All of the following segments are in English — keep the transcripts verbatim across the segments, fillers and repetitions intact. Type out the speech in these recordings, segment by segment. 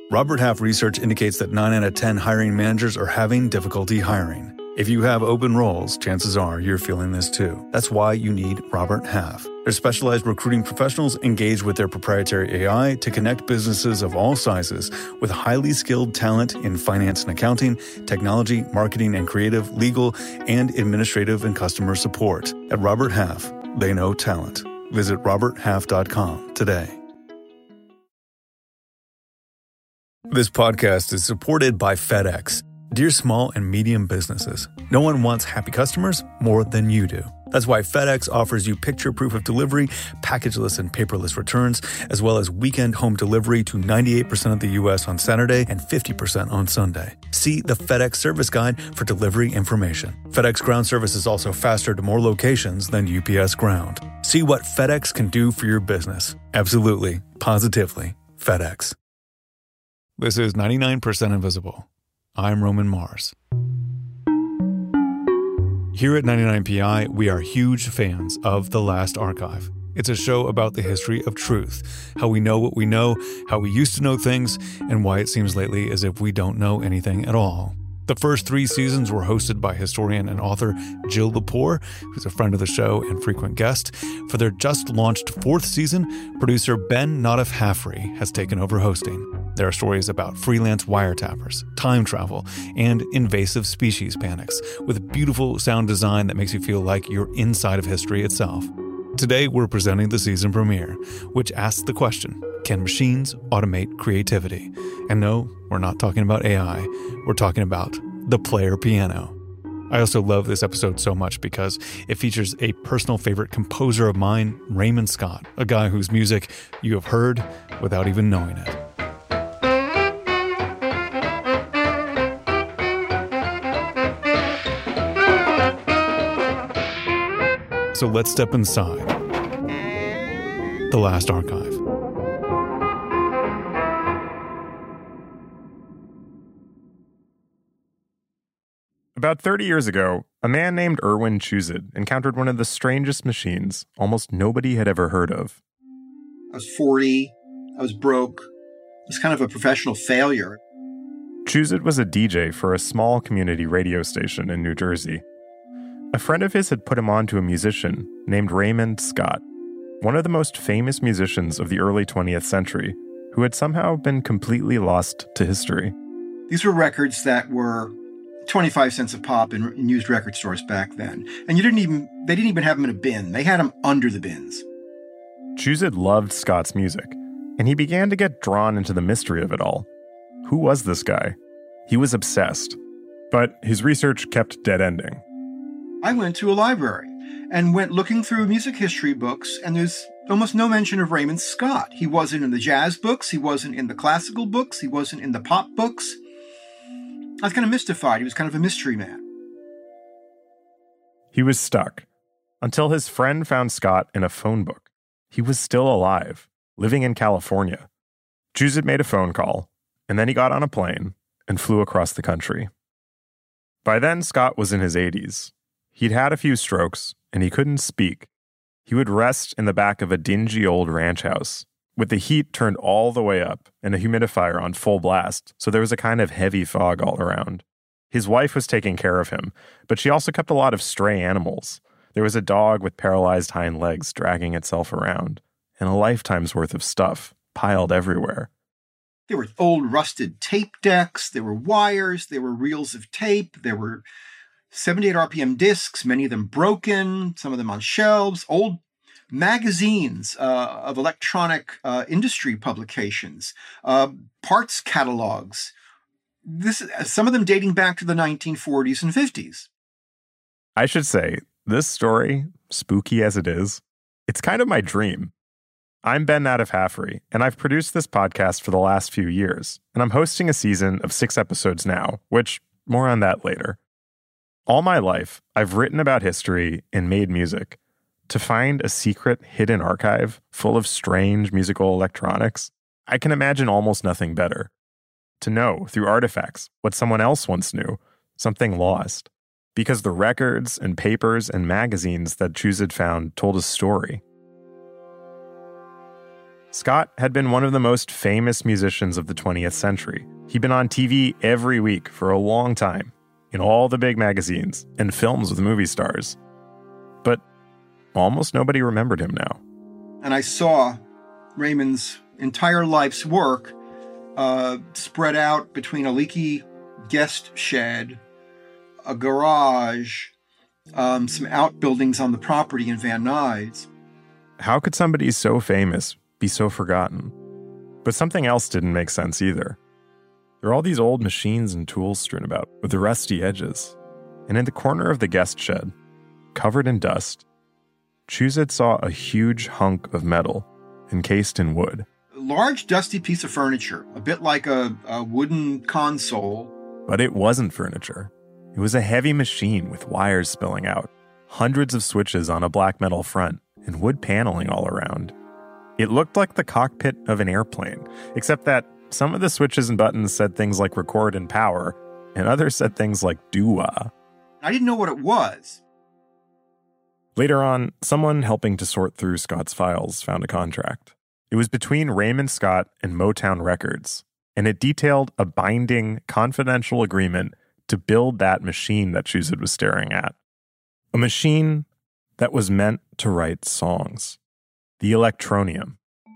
Robert Half research indicates that nine out of ten hiring managers are having difficulty hiring. If you have open roles, chances are you're feeling this too. That's why you need Robert Half. Their specialized recruiting professionals engage with their proprietary A I to connect businesses of all sizes with highly skilled talent in finance and accounting, technology, marketing and creative, legal, and administrative and customer support. At Robert Half, they know talent. Visit robert half dot com today. This podcast is supported by FedEx. Dear small and medium businesses, no one wants happy customers more than you do. That's why FedEx offers you picture proof of delivery, packageless and paperless returns, as well as weekend home delivery to ninety-eight percent of the U S on Saturday and fifty percent on Sunday. See the FedEx service guide for delivery information. FedEx Ground service is also faster to more locations than U P S Ground. See what FedEx can do for your business. Absolutely, positively, FedEx. This is ninety-nine percent Invisible. I'm Roman Mars. Here at ninety-nine P I, we are huge fans of The Last Archive. It's a show about the history of truth, how we know what we know, how we used to know things, and why it seems lately as if we don't know anything at all. The first three seasons were hosted by historian and author Jill Lepore, who's a friend of the show and frequent guest. For their just-launched fourth season, producer Ben Nottif-Hafrey has taken over hosting. There are stories about freelance wiretappers, time travel, and invasive species panics, with beautiful sound design that makes you feel like you're inside of history itself. Today, we're presenting the season premiere, which asks the question, can machines automate creativity? And no, we're not talking about A I. We're talking about the player piano. I also love this episode so much because it features a personal favorite composer of mine, Raymond Scott, a guy whose music you have heard without even knowing it. So let's step inside The Last Archive. About thirty years ago, a man named Erwin Chuzid encountered one of the strangest machines almost nobody had ever heard of. I was forty. I was broke. It was kind of a professional failure. Chuzid was a D J for a small community radio station in New Jersey. A friend of his had put him on to a musician named Raymond Scott, one of the most famous musicians of the early twentieth century, who had somehow been completely lost to history. These were records that were twenty-five cents a pop in, in used record stores back then. And you didn't even, they didn't even have them in a bin. They had them under the bins. Chuzid loved Scott's music, and he began to get drawn into the mystery of it all. Who was this guy? He was obsessed, but his research kept dead-ending. I went to a library and went looking through music history books, and there's almost no mention of Raymond Scott. He wasn't in the jazz books. He wasn't in the classical books. He wasn't in the pop books. I was kind of mystified. He was kind of a mystery man. He was stuck until his friend found Scott in a phone book. He was still alive, living in California. Chuzid made a phone call, and then he got on a plane and flew across the country. By then, Scott was in his eighties. He'd had a few strokes, and he couldn't speak. He would rest in the back of a dingy old ranch house, with the heat turned all the way up and a humidifier on full blast, so there was a kind of heavy fog all around. His wife was taking care of him, but she also kept a lot of stray animals. There was a dog with paralyzed hind legs dragging itself around, and a lifetime's worth of stuff piled everywhere. There were old rusted tape decks, there were wires, there were reels of tape, there were seventy-eight R P M discs, many of them broken, some of them on shelves, old magazines uh, of electronic uh, industry publications, uh, parts catalogs, this, some of them dating back to the nineteen forties and fifties. I should say, this story, spooky as it is, it's kind of my dream. I'm Ben Nottif-Hafrey, and I've produced this podcast for the last few years, and I'm hosting a season of six episodes now, which, more on that later. All my life, I've written about history and made music. To find a secret hidden archive full of strange musical electronics, I can imagine almost nothing better. To know, through artifacts, what someone else once knew, something lost. Because the records and papers and magazines that Chuzid found told a story. Scott had been one of the most famous musicians of the twentieth century. He'd been on T V every week for a long time, in all the big magazines and films with movie stars. But almost nobody remembered him now. And I saw Raymond's entire life's work uh, spread out between a leaky guest shed, a garage, um, some outbuildings on the property in Van Nuys. How could somebody so famous be so forgotten? But something else didn't make sense either. There are all these old machines and tools strewn about with the rusty edges. And in the corner of the guest shed, covered in dust, Chuzet saw a huge hunk of metal encased in wood. A large, dusty piece of furniture, a bit like a, a wooden console. But it wasn't furniture. It was a heavy machine with wires spilling out, hundreds of switches on a black metal front, and wood paneling all around. It looked like the cockpit of an airplane, except that some of the switches and buttons said things like record and power, and others said things like doo-wah. I didn't know what it was. Later on, someone helping to sort through Scott's files found a contract. It was between Raymond Scott and Motown Records, and it detailed a binding, confidential agreement to build that machine that Chuzet was staring at. A machine that was meant to write songs. The Electronium.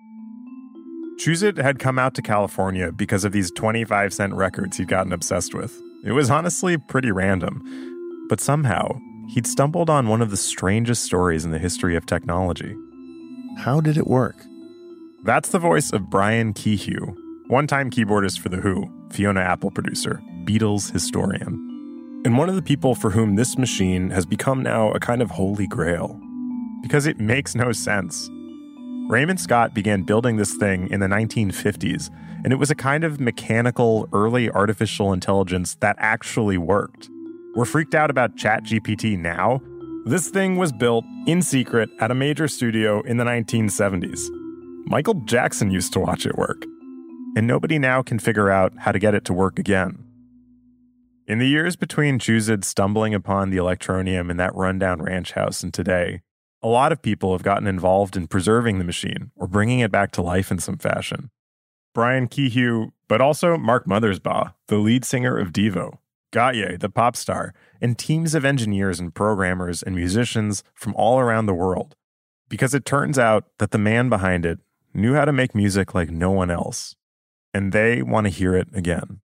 Chuzet had come out to California because of these twenty-five cent records he'd gotten obsessed with. It was honestly pretty random, but somehow he'd stumbled on one of the strangest stories in the history of technology. How did it work? That's the voice of Brian Kehew, one-time keyboardist for The Who, Fiona Apple producer, Beatles historian, and one of the people for whom this machine has become now a kind of holy grail. Because it makes no sense. Raymond Scott began building this thing in the nineteen fifties, and it was a kind of mechanical, early artificial intelligence that actually worked. We're freaked out about ChatGPT now. This thing was built in secret at a major studio in the nineteen seventies. Michael Jackson used to watch it work, and nobody now can figure out how to get it to work again. In the years between Chuzet stumbling upon the Electronium in that rundown ranch house and today, a lot of people have gotten involved in preserving the machine or bringing it back to life in some fashion. Brian Kehew, but also Mark Mothersbaugh, the lead singer of Devo, Gautier, the pop star, and teams of engineers and programmers and musicians from all around the world. Because it turns out that the man behind it knew how to make music like no one else. And they want to hear it again.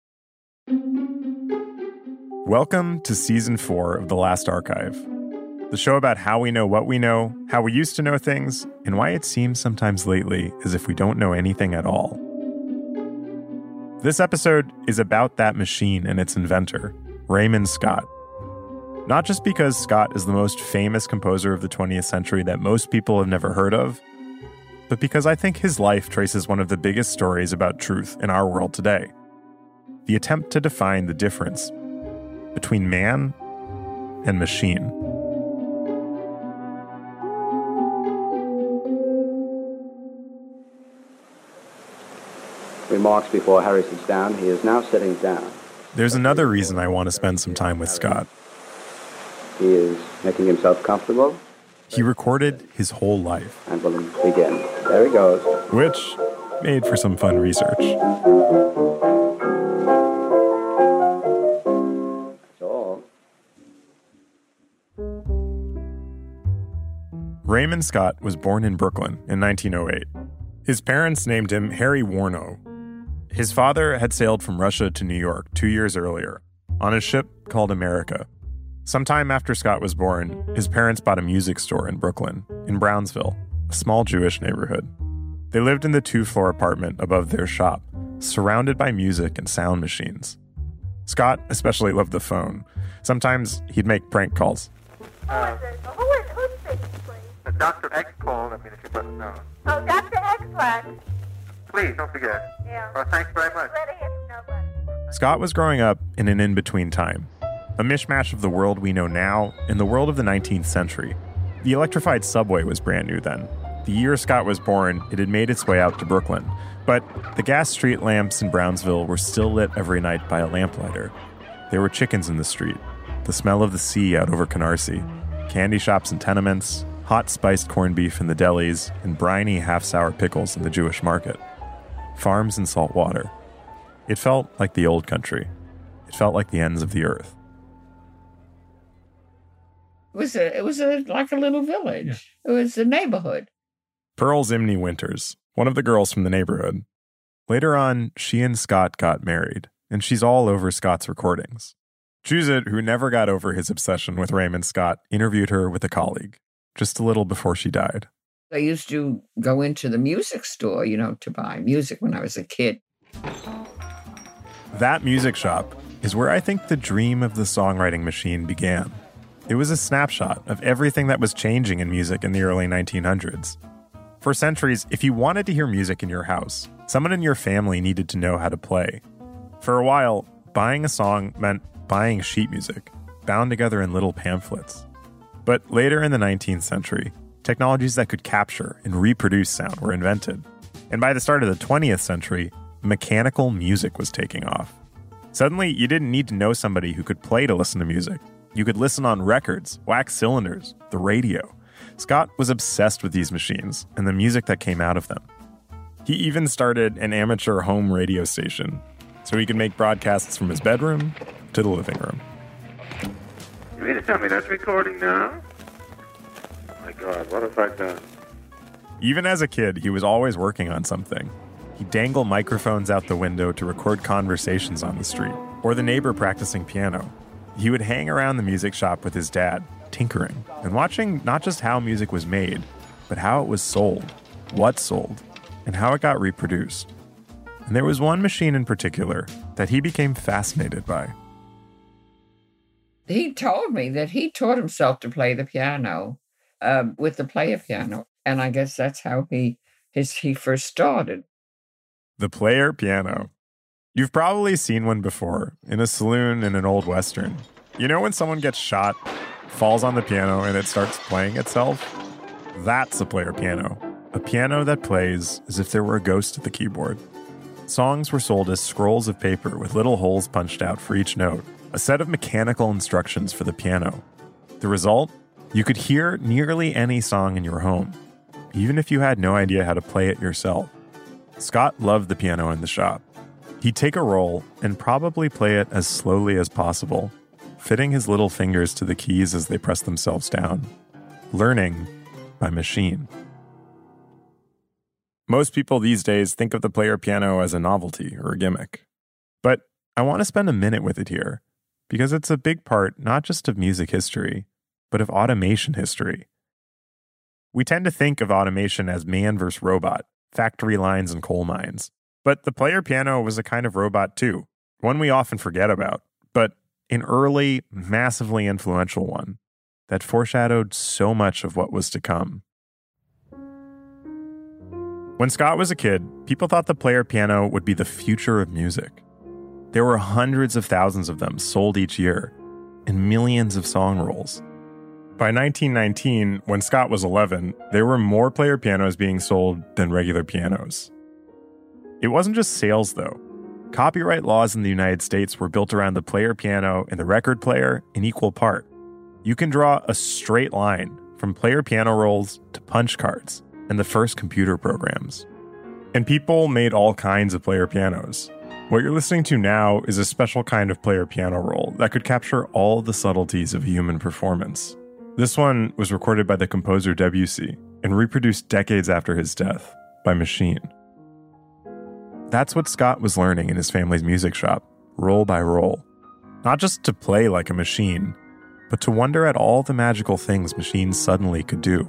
Welcome to Season four of The Last Archive. The show about how we know what we know, how we used to know things, and why it seems sometimes lately as if we don't know anything at all. This episode is about that machine and its inventor, Raymond Scott. Not just because Scott is the most famous composer of the twentieth century that most people have never heard of, but because I think his life traces one of the biggest stories about truth in our world today. The attempt to define the difference between man and machine. Remarks before Harry sits down. He is now sitting down. There's another reason I want to spend some time with Scott. He is making himself comfortable. He recorded his whole life. And we'll begin. There he goes. Which made for some fun research. That's all. Raymond Scott was born in Brooklyn in nineteen oh eight. His parents named him Harry Warnow. His father had sailed from Russia to New York two years earlier on a ship called America. Sometime after Scott was born, his parents bought a music store in Brooklyn, in Brownsville, a small Jewish neighborhood. They lived in the two-floor apartment above their shop, surrounded by music and sound machines. Scott especially loved the phone. Sometimes he'd make prank calls. Uh, who is it? Who is, who's speaking, please? Doctor X called. I mean, if you button know. Oh, Doctor X-Wax. Please, don't forget. Yeah. Well, thanks very much. Ready? It's nobody. Scott was growing up in an in-between time, a mishmash of the world we know now and the world of the nineteenth century. The electrified subway was brand new then. The year Scott was born, it had made its way out to Brooklyn. But the gas street lamps in Brownsville were still lit every night by a lamplighter. There were chickens in the street, the smell of the sea out over Canarsie, candy shops and tenements, hot spiced corned beef in the delis, and briny half-sour pickles in the Jewish market. Farms and salt water. It felt like the old country. It felt like the ends of the earth. It was a, it was a, like a little village. It was a neighborhood. Pearl Zimney Winters, one of the girls from the neighborhood. Later on, she and Scott got married, and she's all over Scott's recordings. Juzit, who never got over his obsession with Raymond Scott, interviewed her with a colleague, just a little before she died. I used to go into the music store, you know, to buy music when I was a kid. That music shop is where I think the dream of the songwriting machine began. It was a snapshot of everything that was changing in music in the early nineteen hundreds. For centuries, if you wanted to hear music in your house, someone in your family needed to know how to play. For a while, buying a song meant buying sheet music, bound together in little pamphlets. But later in the nineteenth century, technologies that could capture and reproduce sound were invented. And by the start of the twentieth century, mechanical music was taking off. Suddenly, you didn't need to know somebody who could play to listen to music. You could listen on records, wax cylinders, the radio. Scott was obsessed with these machines and the music that came out of them. He even started an amateur home radio station so he could make broadcasts from his bedroom to the living room. You mean to tell me that's recording now? Oh my God, what have I done? Even as a kid, he was always working on something. He'd dangle microphones out the window to record conversations on the street, or the neighbor practicing piano. He would hang around the music shop with his dad, tinkering, and watching not just how music was made, but how it was sold, what sold, and how it got reproduced. And there was one machine in particular that he became fascinated by. He told me that he taught himself to play the piano uh, with the player piano, and I guess that's how he his he first started. The player piano. You've probably seen one before, in a saloon in an old Western. You know when someone gets shot, falls on the piano, and it starts playing itself? That's a player piano. A piano that plays as if there were a ghost at the keyboard. Songs were sold as scrolls of paper with little holes punched out for each note, a set of mechanical instructions for the piano. The result? You could hear nearly any song in your home, even if you had no idea how to play it yourself. Scott loved the piano in the shop. He'd take a roll and probably play it as slowly as possible, fitting his little fingers to the keys as they pressed themselves down. Learning by machine. Most people these days think of the player piano as a novelty or a gimmick. But I want to spend a minute with it here, because it's a big part not just of music history, but of automation history. We tend to think of automation as man versus robot, factory lines and coal mines. But the player piano was a kind of robot too, one we often forget about, but an early, massively influential one that foreshadowed so much of what was to come. When Scott was a kid, people thought the player piano would be the future of music. There were hundreds of thousands of them sold each year, and millions of song rolls. By nineteen nineteen, when Scott was eleven, there were more player pianos being sold than regular pianos. It wasn't just sales, though. Copyright laws in the United States were built around the player piano and the record player in equal part. You can draw a straight line from player piano rolls to punch cards and the first computer programs. And people made all kinds of player pianos. What you're listening to now is a special kind of player piano roll that could capture all the subtleties of human performance. This one was recorded by the composer Debussy and reproduced decades after his death by machine. That's what Scott was learning in his family's music shop, roll by roll. Not just to play like a machine, but to wonder at all the magical things machines suddenly could do.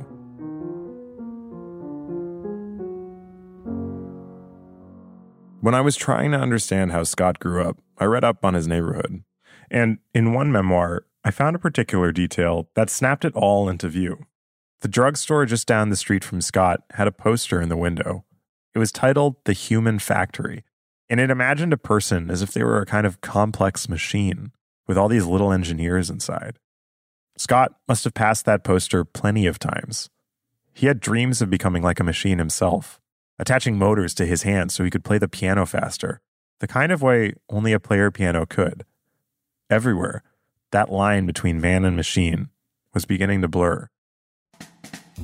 When I was trying to understand how Scott grew up, I read up on his neighborhood. And in one memoir, I found a particular detail that snapped it all into view. The drugstore just down the street from Scott had a poster in the window. It was titled The Human Factory, and it imagined a person as if they were a kind of complex machine with all these little engineers inside. Scott must have passed that poster plenty of times. He had dreams of becoming like a machine himself, attaching motors to his hands so he could play the piano faster, the kind of way only a player piano could. Everywhere, that line between man and machine was beginning to blur.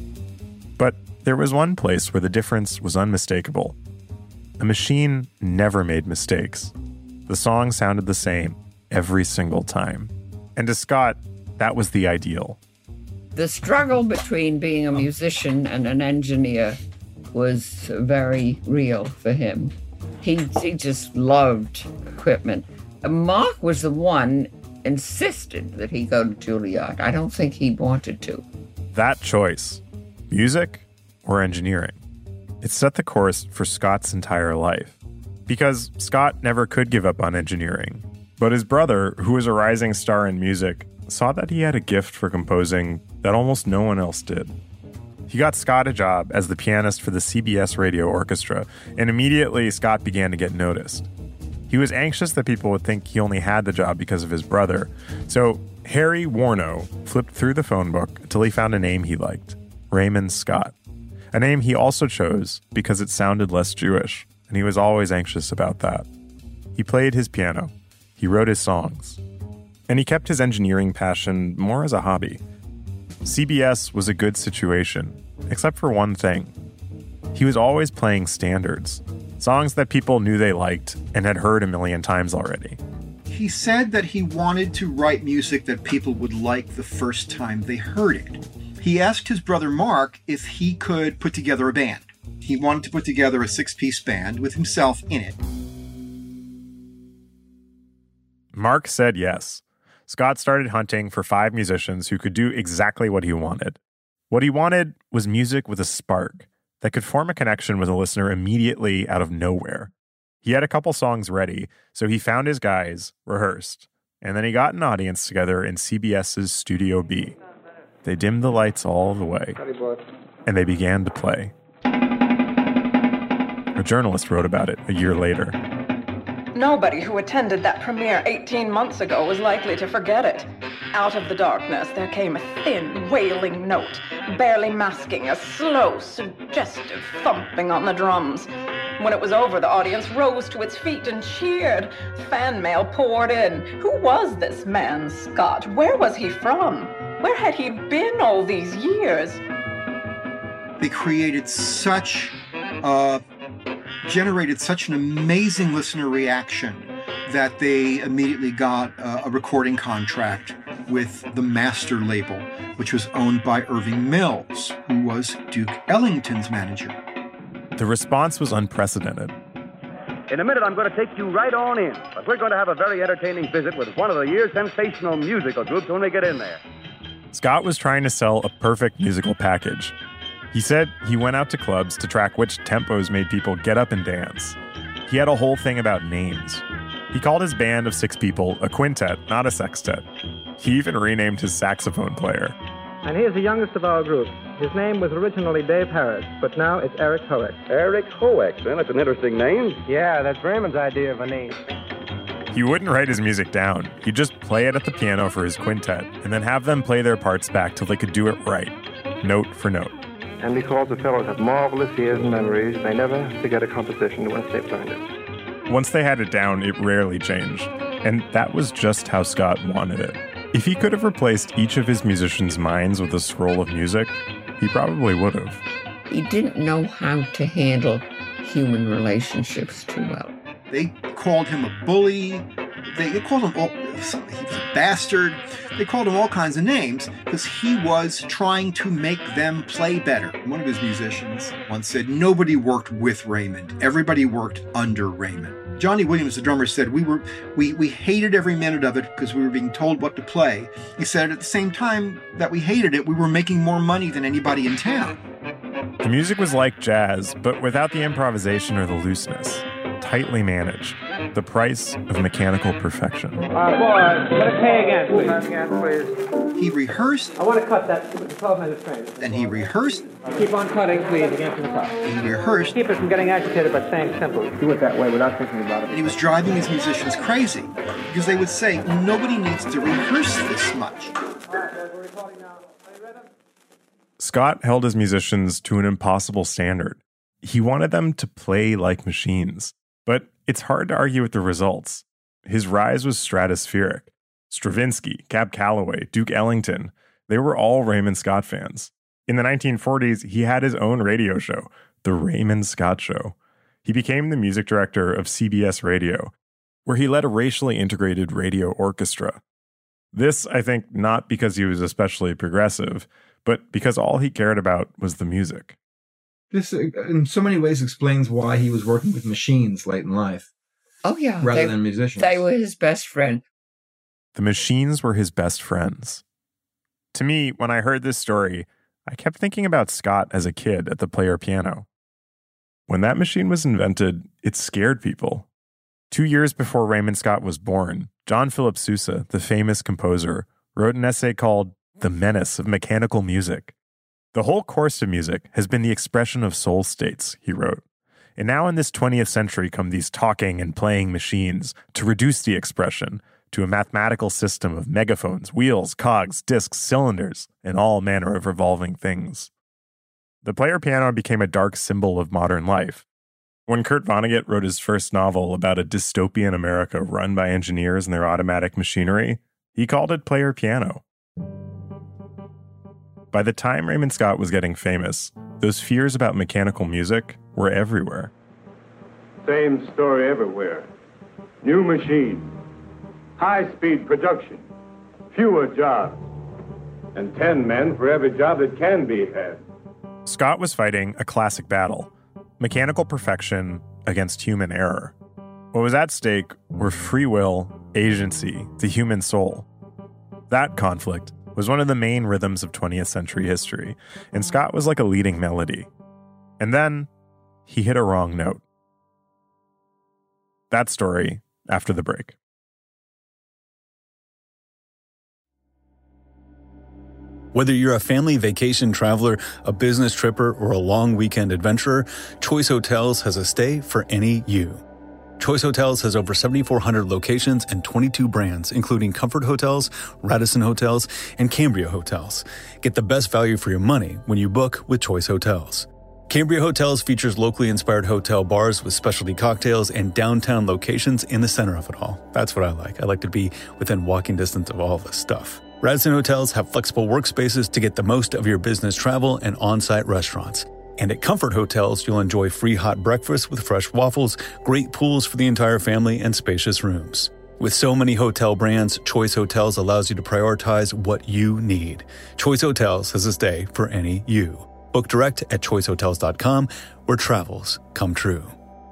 But there was one place where the difference was unmistakable. A machine never made mistakes. The song sounded the same every single time. And to Scott, that was the ideal. The struggle between being a musician and an engineer was very real for him. He, he just loved equipment. Mark was the one insisted that he go to Juilliard. I don't think he wanted to. That choice, music or engineering, it set the course for Scott's entire life. Because Scott never could give up on engineering. But his brother, who was a rising star in music, saw that he had a gift for composing that almost no one else did. He got Scott a job as the pianist for the C B S Radio Orchestra, and immediately Scott began to get noticed. He was anxious that people would think he only had the job because of his brother, so Harry Warno flipped through the phone book until he found a name he liked, Raymond Scott. A name he also chose because it sounded less Jewish, and he was always anxious about that. He played his piano, he wrote his songs, and he kept his engineering passion more as a hobby. C B S was a good situation, except for one thing. He was always playing standards, songs that people knew they liked and had heard a million times already. He said that he wanted to write music that people would like the first time they heard it. He asked his brother Mark if he could put together a band. He wanted to put together a six-piece band with himself in it. Mark said yes. Scott started hunting for five musicians who could do exactly what he wanted. What he wanted was music with a spark that could form a connection with a listener immediately out of nowhere. He had a couple songs ready, so he found his guys, rehearsed, and then he got an audience together in CBS's Studio B. They dimmed the lights all the way, and they began to play. A journalist wrote about it a year later. Nobody who attended that premiere eighteen months ago was likely to forget it. Out of the darkness, there came a thin, wailing note, barely masking a slow, suggestive thumping on the drums. When it was over, the audience rose to its feet and cheered. Fan mail poured in. Who was this man, Scott? Where was he from? Where had he been all these years? They created such uh generated such an amazing listener reaction that they immediately got uh, a recording contract with the Master label, which was owned by Irving Mills, who was Duke Ellington's manager. The response was unprecedented. In a minute, I'm going to take you right on in, but we're going to have a very entertaining visit with one of the year's sensational musical groups when we get in there. Scott was trying to sell a perfect musical package. He said he went out to clubs to track which tempos made people get up and dance. He had a whole thing about names. He called his band of six people a quintet, not a sextet. He even renamed his saxophone player. And here's the youngest of our group. His name was originally Dave Harris, but now it's Eric Hoek. Eric Hoek, then that's an interesting name. Yeah, that's Raymond's idea of a name. He wouldn't write his music down. He'd just play it at the piano for his quintet, and then have them play their parts back till they could do it right, note for note. And because the fellows have marvelous ears and memories, they never forget a composition once they've learned it. Once they had it down, it rarely changed. And that was just how Scott wanted it. If he could have replaced each of his musicians' minds with a scroll of music, he probably would have. He didn't know how to handle human relationships too well. They called him a bully. They, they called him all, he was a bastard. They called him all kinds of names because he was trying to make them play better. One of his musicians once said, nobody worked with Raymond. Everybody worked under Raymond. Johnny Williams, the drummer, said, we were we, we hated every minute of it because we were being told what to play. He said, at the same time that we hated it, we were making more money than anybody in town. The music was like jazz, but without the improvisation or the looseness. Tightly managed. The price of mechanical perfection. Uh, boy, let it pay again, please. Again, please. He rehearsed. I want to cut that twelve minute frame. Then he rehearsed. Keep on cutting, please, again from the top. He rehearsed. Keep it from getting agitated by saying simple. Do it that way without thinking about it. And he was driving his musicians crazy because they would say, nobody needs to rehearse this much. Scott held his musicians to an impossible standard. He wanted them to play like machines. But it's hard to argue with the results. His rise was stratospheric. Stravinsky, Cab Calloway, Duke Ellington, they were all Raymond Scott fans. In the nineteen forties, he had his own radio show, The Raymond Scott Show. He became the music director of C B S Radio, where he led a racially integrated radio orchestra. This, I think, not because he was especially progressive, but because all he cared about was the music. This, in so many ways, explains why he was working with machines late in life. Oh, yeah. Rather they, than musicians. They were his best friend. The machines were his best friends. To me, when I heard this story, I kept thinking about Scott as a kid at the Player Piano. When that machine was invented, it scared people. Two years before Raymond Scott was born, John Philip Sousa, the famous composer, wrote an essay called The Menace of Mechanical Music. The whole course of music has been the expression of soul states, he wrote. And now in this twentieth century come these talking and playing machines to reduce the expression to a mathematical system of megaphones, wheels, cogs, discs, cylinders, and all manner of revolving things. The Player Piano became a dark symbol of modern life. When Kurt Vonnegut wrote his first novel about a dystopian America run by engineers and their automatic machinery, he called it Player Piano. By the time Raymond Scott was getting famous, those fears about mechanical music were everywhere. Same story everywhere. New machines, high-speed production, fewer jobs, and ten men for every job that can be had. Scott was fighting a classic battle, mechanical perfection against human error. What was at stake were free will, agency, the human soul. That conflict was one of the main rhythms of twentieth century history, and Scott was like a leading melody. And then he hit a wrong note. That story after the break. Whether you're a family vacation traveler, a business tripper, or a long weekend adventurer, Choice Hotels has a stay for any you. Choice Hotels has over seventy-four hundred locations and twenty-two brands, including Comfort Hotels, Radisson Hotels, and Cambria Hotels. Get the best value for your money when you book with Choice Hotels. Cambria Hotels features locally inspired hotel bars with specialty cocktails and downtown locations in the center of it all. That's what I like. I like to be within walking distance of all this stuff. Radisson Hotels have flexible workspaces to get the most of your business travel and on-site restaurants. And at Comfort Hotels, you'll enjoy free hot breakfast with fresh waffles, great pools for the entire family, and spacious rooms. With so many hotel brands, Choice Hotels allows you to prioritize what you need. Choice Hotels has a stay for any you. Book direct at choice hotels dot com, where travels come true.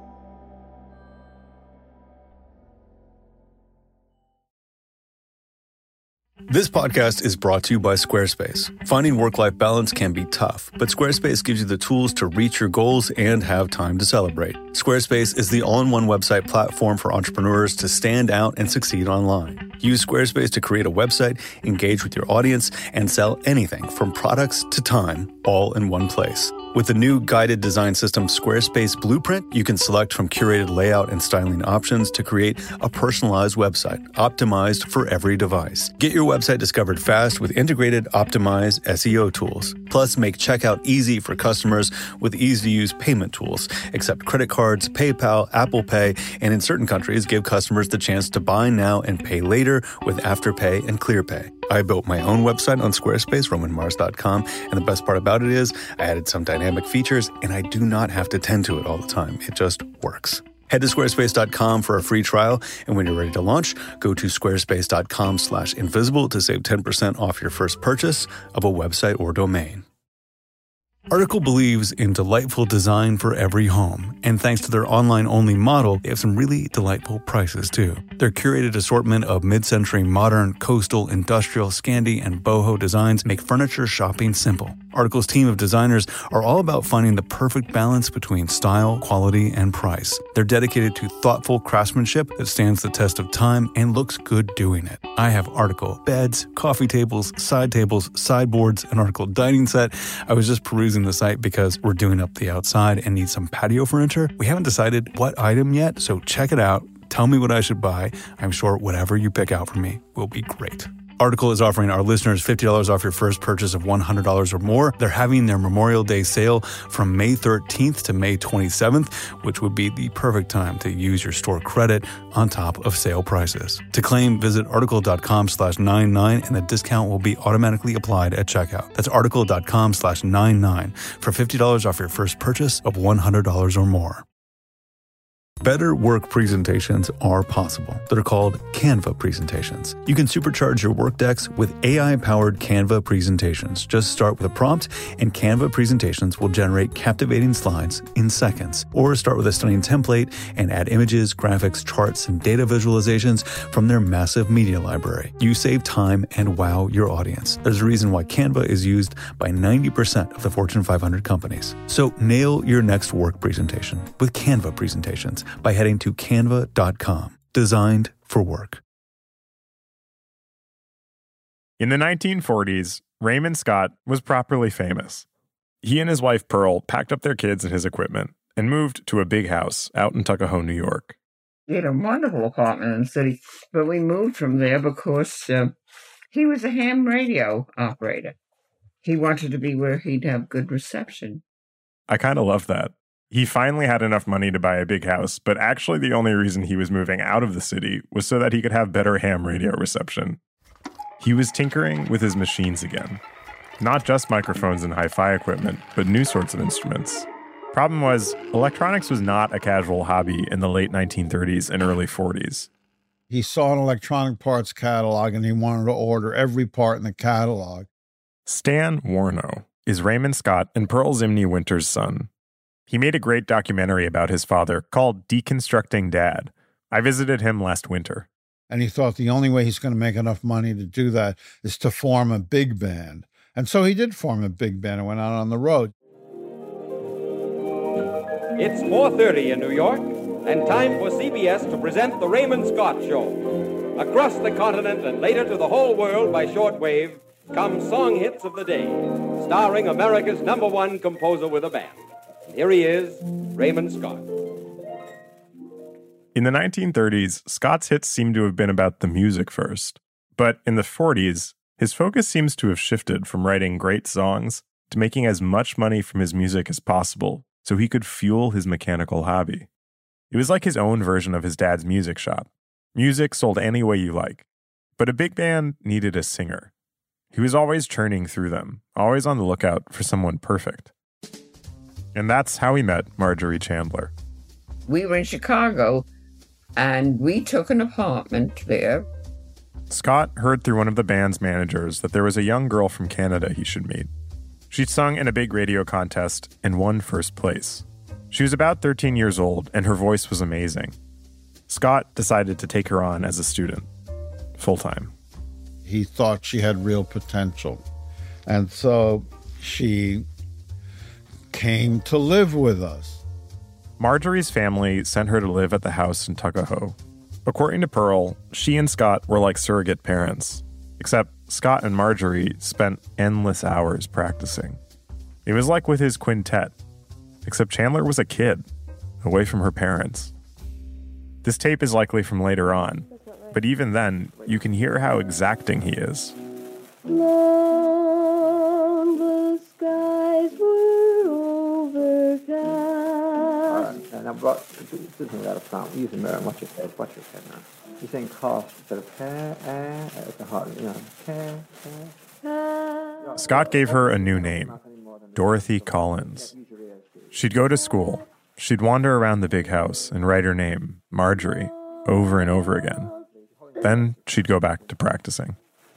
This podcast is brought to you by Squarespace. Finding work-life balance can be tough, but Squarespace gives you the tools to reach your goals and have time to celebrate. Squarespace is the all-in-one website platform for entrepreneurs to stand out and succeed online. Use Squarespace to create a website, engage with your audience, and sell anything from products to time, all in one place. With the new guided design system Squarespace Blueprint, you can select from curated layout and styling options to create a personalized website, optimized for every device. Get your website discovered fast with integrated, optimized S E O tools. Plus, make checkout easy for customers with easy-to-use payment tools. Accept credit cards, PayPal, Apple Pay, and in certain countries, give customers the chance to buy now and pay later with Afterpay and ClearPay. I built my own website on Squarespace, roman mars dot com, and the best part about it is I added some dynamic features, and I do not have to tend to it all the time. It just works. Head to squarespace dot com for a free trial, and when you're ready to launch, go to squarespace dot com slash invisible to save ten percent off your first purchase of a website or domain. Article believes in delightful design for every home, and thanks to their online-only model, they have some really delightful prices too. Their curated assortment of mid-century modern, coastal, industrial, Scandi, and boho designs make furniture shopping simple. Article's team of designers are all about finding the perfect balance between style, quality, and price. They're dedicated to thoughtful craftsmanship that stands the test of time and looks good doing it. I have Article beds, coffee tables, side tables, sideboards, an Article dining set. I was just perusing the site because we're doing up the outside and need some patio furniture. We haven't decided what item yet, so check it out. Tell me what I should buy. I'm sure whatever you pick out for me will be great. Article is offering our listeners fifty dollars off your first purchase of one hundred dollars or more. They're having their Memorial Day sale from May thirteenth to May twenty-seventh, which would be the perfect time to use your store credit on top of sale prices. To claim, visit article.com slash 99 and the discount will be automatically applied at checkout. That's article.com slash 99 for fifty dollars off your first purchase of one hundred dollars or more. Better work presentations are possible. They're called Canva presentations. You can supercharge your work decks with A I-powered Canva presentations. Just start with a prompt, and Canva presentations will generate captivating slides in seconds. Or start with a stunning template and add images, graphics, charts, and data visualizations from their massive media library. You save time and wow your audience. There's a reason why Canva is used by ninety percent of the Fortune five hundred companies. So nail your next work presentation with Canva presentations by heading to canva dot com. Designed for work. In the nineteen forties, Raymond Scott was properly famous. He and his wife Pearl packed up their kids and his equipment and moved to a big house out in Tuckahoe, New York. We had a wonderful apartment in the city, but we moved from there because uh, he was a ham radio operator. He wanted to be where he'd have good reception. I kind of love that. He finally had enough money to buy a big house, but actually the only reason he was moving out of the city was so that he could have better ham radio reception. He was tinkering with his machines again. Not just microphones and hi-fi equipment, but new sorts of instruments. Problem was, electronics was not a casual hobby in the late nineteen thirties and early forties. He saw an electronic parts catalog and he wanted to order every part in the catalog. Stan Warno is Raymond Scott and Pearl Zimney Winter's son. He made a great documentary about his father called Deconstructing Dad. I visited him last winter. And he thought the only way he's going to make enough money to do that is to form a big band. And so he did form a big band and went out on the road. It's four thirty in New York, and time for C B S to present The Raymond Scott Show. Across the continent and later to the whole world by shortwave come song hits of the day, starring America's number one composer with a band. And here he is, Raymond Scott. In the nineteen thirties, Scott's hits seem to have been about the music first. But in the forties, his focus seems to have shifted from writing great songs to making as much money from his music as possible so he could fuel his mechanical hobby. It was like his own version of his dad's music shop. Music sold any way you like. But a big band needed a singer. He was always churning through them, always on the lookout for someone perfect. And that's how he met Marjorie Chandler. We were in Chicago, and we took an apartment there. Scott heard through one of the band's managers that there was a young girl from Canada he should meet. She'd sung in a big radio contest and won first place. She was about thirteen years old, and her voice was amazing. Scott decided to take her on as a student, full-time. He thought she had real potential. And so she came to live with us. Marjorie's family sent her to live at the house in Tuckahoe. According to Pearl, she and Scott were like surrogate parents, except Scott and Marjorie spent endless hours practicing. It was like with his quintet, except Chandler was a kid, away from her parents. This tape is likely from later on, but even then, you can hear how exacting he is. Long the skies were overcast. Now, what, this isn't that a sound. We use a mirror. What's your head? What's your head now? You're saying cough instead of care, eh, at the heart, you know, care, care. Scott gave her a new name, Dorothy Collins. She'd go to school. She'd wander around the big house and write her name, Marjorie, over and over again. Then she'd go back to practicing.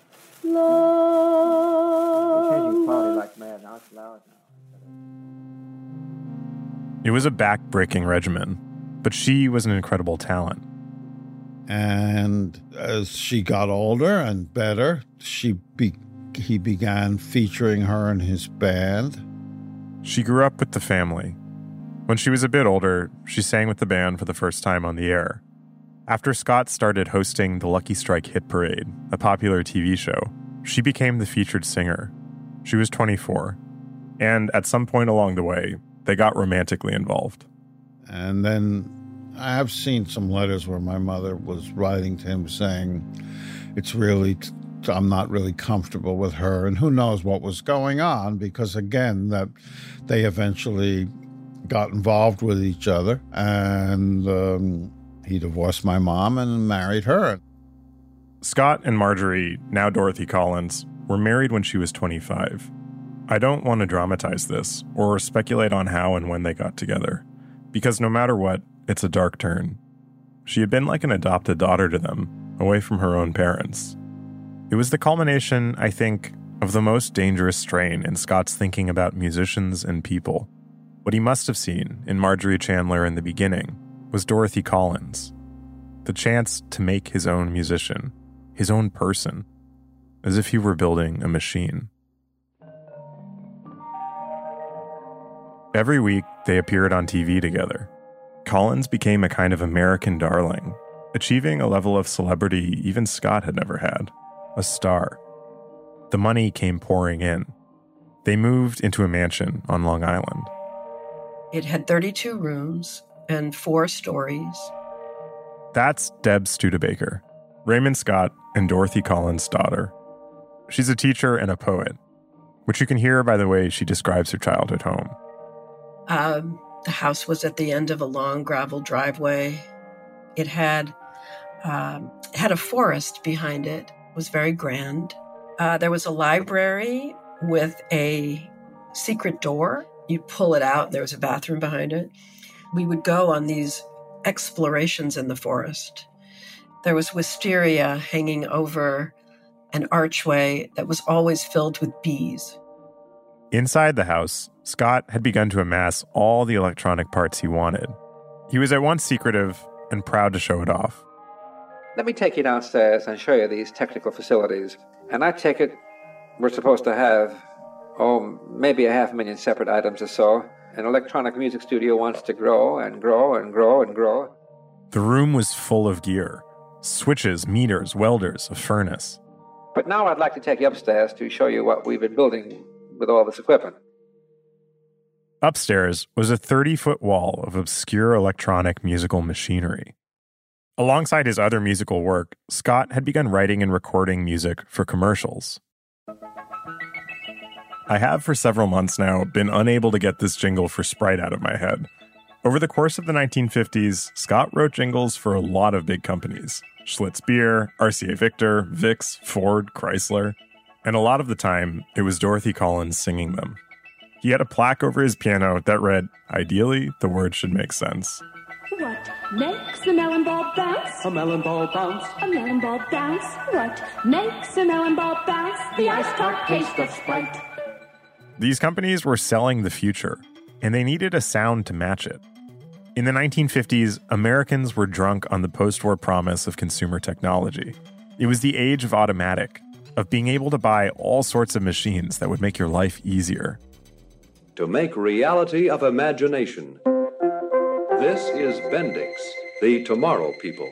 It was a back-breaking regimen, but she was an incredible talent. And as she got older and better, she be- he began featuring her in his band. She grew up with the family. When she was a bit older, she sang with the band for the first time on the air. After Scott started hosting the Lucky Strike Hit Parade, a popular T V show, she became the featured singer. She was twenty-four. And at some point along the way, they got romantically involved. And then I have seen some letters where my mother was writing to him saying, it's really t- I'm not really comfortable with her, and who knows what was going on, because again, that they eventually got involved with each other, and um, he divorced my mom and married her. Scott and Marjorie, now Dorothy Collins, were married when she was twenty-five. I don't want to dramatize this or speculate on how and when they got together, because no matter what, it's a dark turn. She had been like an adopted daughter to them, away from her own parents. It was the culmination, I think, of the most dangerous strain in Scott's thinking about musicians and people. What he must have seen in Marjorie Chandler in the beginning was Dorothy Collins, the chance to make his own musician, his own person, as if he were building a machine. Every week, they appeared on T V together. Collins became a kind of American darling, achieving a level of celebrity even Scott had never had, a star. The money came pouring in. They moved into a mansion on Long Island. It had thirty-two rooms and four stories. That's Deb Studebaker, Raymond Scott and Dorothy Collins' daughter. She's a teacher and a poet, which you can hear by the way she describes her childhood home. Um, the house was at the end of a long gravel driveway. It had um, had a forest behind it. It was very grand. Uh, there was a library with a secret door. You'd pull it out. There was a bathroom behind it. We would go on these explorations in the forest. There was wisteria hanging over an archway that was always filled with bees. Inside the house, Scott had begun to amass all the electronic parts he wanted. He was at once secretive and proud to show it off. Let me take you downstairs and show you these technical facilities. And I take it we're supposed to have, oh, maybe a half million separate items or so. An electronic music studio wants to grow and grow and grow and grow. The room was full of gear. Switches, meters, welders, a furnace. But now I'd like to take you upstairs to show you what we've been building with all this equipment. Upstairs was a thirty-foot wall of obscure electronic musical machinery. Alongside his other musical work, Scott had begun writing and recording music for commercials. I have for several months now been unable to get this jingle for Sprite out of my head. Over the course of the nineteen fifties, Scott wrote jingles for a lot of big companies. Schlitz Beer, R C A Victor, Vicks, Ford, Chrysler. And a lot of the time, it was Dorothy Collins singing them. He had a plaque over his piano that read, ideally, the words should make sense. What makes a melon ball bounce? A melon ball bounce. A melon ball bounce. What makes a melon ball bounce? The ice tart taste of Sprite. These companies were selling the future, and they needed a sound to match it. In the nineteen fifties, Americans were drunk on the post-war promise of consumer technology. It was the age of automatic, of being able to buy all sorts of machines that would make your life easier. To make reality of imagination. This is Bendix, the Tomorrow People.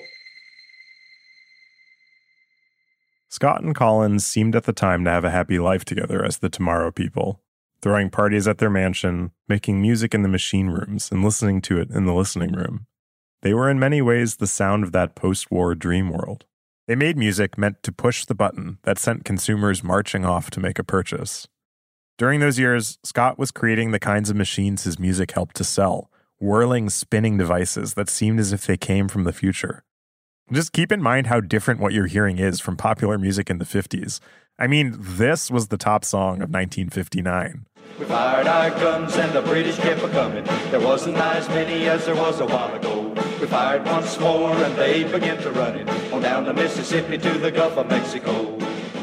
Scott and Collins seemed at the time to have a happy life together as the Tomorrow People, throwing parties at their mansion, making music in the machine rooms, and listening to it in the listening room. They were in many ways the sound of that post-war dream world. They made music meant to push the button that sent consumers marching off to make a purchase. During those years, Scott was creating the kinds of machines his music helped to sell, whirling, spinning devices that seemed as if they came from the future. Just keep in mind how different what you're hearing is from popular music in the fifties. I mean, this was the top song of nineteen fifty-nine. We fired our guns and the British kept a-coming. There wasn't as many as there was a while ago. We fired once more and they began to run it on down the Mississippi to the Gulf of Mexico.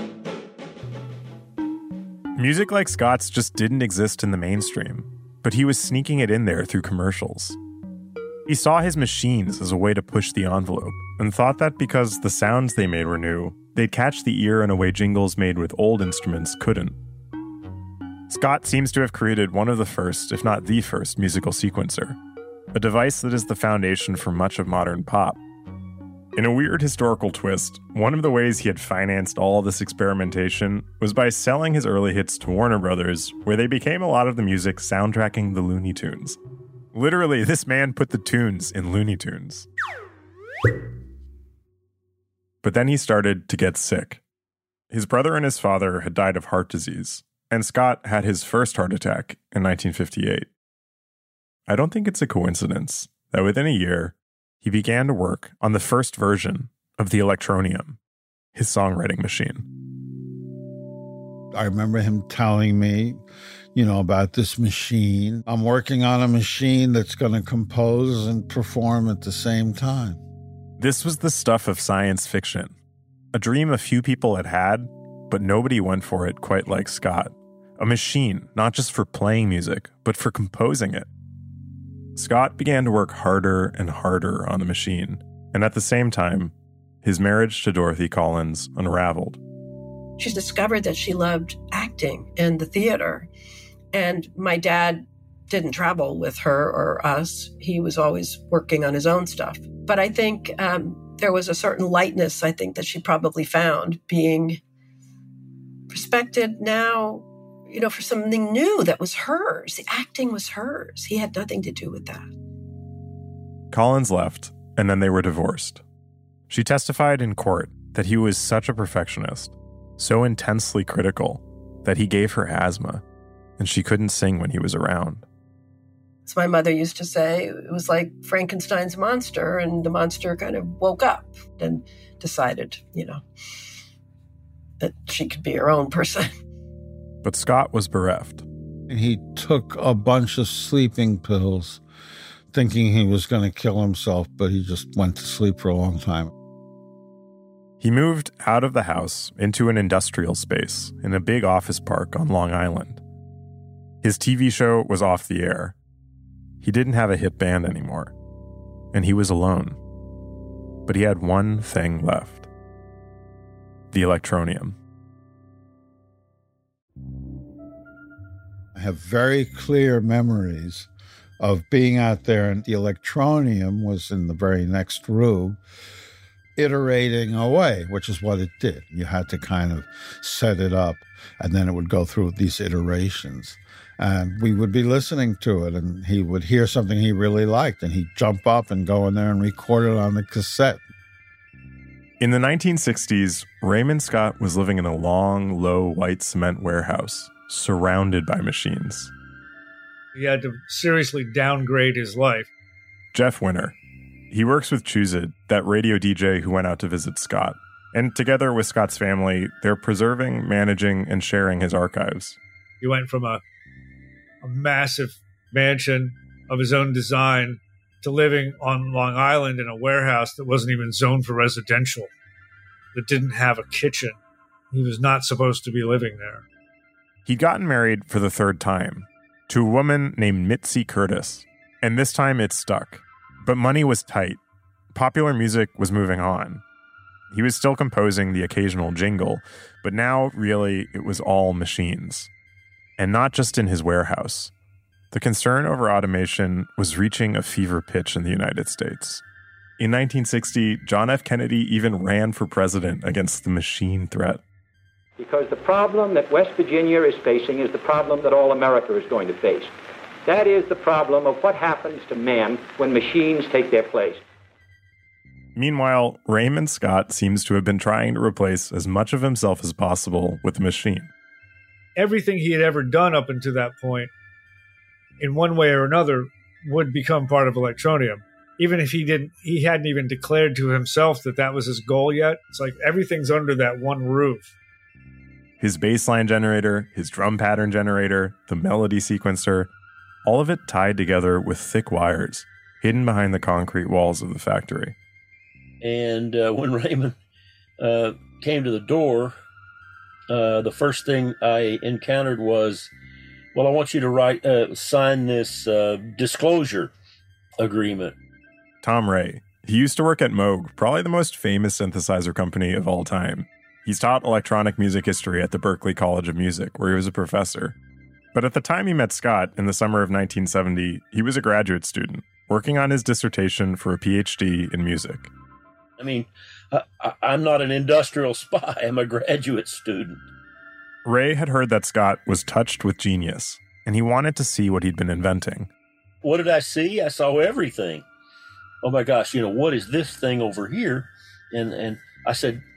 Music like Scott's just didn't exist in the mainstream, but he was sneaking it in there through commercials. He saw his machines as a way to push the envelope and thought that because the sounds they made were new, they'd catch the ear in a way jingles made with old instruments couldn't. Scott seems to have created one of the first, if not the first, musical sequencer, a device that is the foundation for much of modern pop. In a weird historical twist, one of the ways he had financed all this experimentation was by selling his early hits to Warner Brothers, where they became a lot of the music soundtracking the Looney Tunes. Literally, this man put the tunes in Looney Tunes. But then he started to get sick. His brother and his father had died of heart disease, and Scott had his first heart attack in nineteen fifty-eight. I don't think it's a coincidence that within a year, he began to work on the first version of the Electronium, his songwriting machine. I remember him telling me, you know, about this machine. I'm working on a machine that's going to compose and perform at the same time. This was the stuff of science fiction, a dream a few people had had, but nobody went for it quite like Scott. A machine, not just for playing music, but for composing it. Scott began to work harder and harder on the machine, and at the same time, his marriage to Dorothy Collins unraveled. She discovered that she loved acting and the theater, and my dad didn't travel with her or us. He was always working on his own stuff. But I think um, there was a certain lightness, I think, that she probably found being respected now, you know, for something new that was hers. The acting was hers. He had nothing to do with that. Collins left, and then they were divorced. She testified in court that he was such a perfectionist, so intensely critical, that he gave her asthma, and she couldn't sing when he was around. As my mother used to say, it was like Frankenstein's monster, and the monster kind of woke up and decided, you know, that she could be her own person. But Scott was bereft. He took a bunch of sleeping pills, thinking he was going to kill himself, but he just went to sleep for a long time. He moved out of the house into an industrial space in a big office park on Long Island. His T V show was off the air. He didn't have a hit band anymore, and he was alone. But he had one thing left: the Electronium. I have very clear memories of being out there, and the Electronium was in the very next room, iterating away, which is what it did. You had to kind of set it up, and then it would go through these iterations. And we would be listening to it, and he would hear something he really liked, and he'd jump up and go in there and record it on the cassette. In the nineteen sixties, Raymond Scott was living in a long, low, white cement warehouse, surrounded by machines. He had to seriously downgrade his life. Jeff Winter. He works with Choose It, that radio D J who went out to visit Scott. And together with Scott's family, they're preserving, managing, and sharing his archives. He went from a, a massive mansion of his own design to living on Long Island in a warehouse that wasn't even zoned for residential, that didn't have a kitchen. He was not supposed to be living there. He'd gotten married for the third time to a woman named Mitzi Curtis, and this time it stuck. But money was tight. Popular music was moving on. He was still composing the occasional jingle, but now, really, it was all machines. And not just in his warehouse. The concern over automation was reaching a fever pitch in the United States. In nineteen sixty, John F. Kennedy even ran for president against the machine threat. Because the problem that West Virginia is facing is the problem that all America is going to face. That is the problem of what happens to men when machines take their place. Meanwhile, Raymond Scott seems to have been trying to replace as much of himself as possible with the machine. Everything he had ever done up until that point, in one way or another, would become part of Electronium. Even if he didn't, he hadn't even declared to himself that that was his goal yet. It's like everything's under that one roof. His bassline generator, his drum pattern generator, the melody sequencer, all of it tied together with thick wires, hidden behind the concrete walls of the factory. And uh, when Raymond uh, came to the door, uh, the first thing I encountered was, well, I want you to write, uh, sign this uh, disclosure agreement. Tom Ray. He used to work at Moog, probably the most famous synthesizer company of all time. He's taught electronic music history at the Berklee College of Music, where he was a professor. But at the time he met Scott, in the summer of nineteen seventy, he was a graduate student, working on his dissertation for a P H D in music. I mean, I, I'm not an industrial spy. I'm a graduate student. Ray had heard that Scott was touched with genius, and he wanted to see what he'd been inventing. What did I see? I saw everything. Oh my gosh, you know, what is this thing over here? And and I said,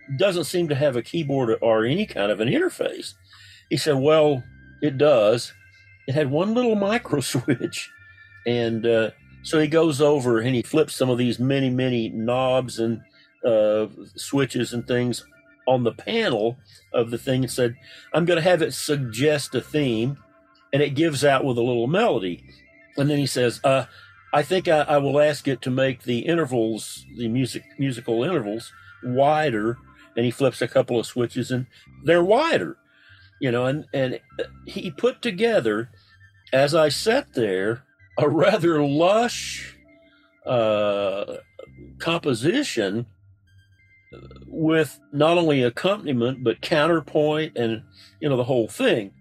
doesn't seem to have a keyboard or any kind of an interface. He said, well, it does. It had one little micro switch. And uh, so he goes over and he flips some of these many, many knobs and uh, switches and things on the panel of the thing and said, I'm going to have it suggest a theme. And it gives out with a little melody. And then he says, uh, I think I, I will ask it to make the intervals, the music musical intervals, wider. And he flips a couple of switches and they're wider. You know, and, and he put together, as I sat there, a rather lush uh, composition with not only accompaniment, but counterpoint and, you know, the whole thing.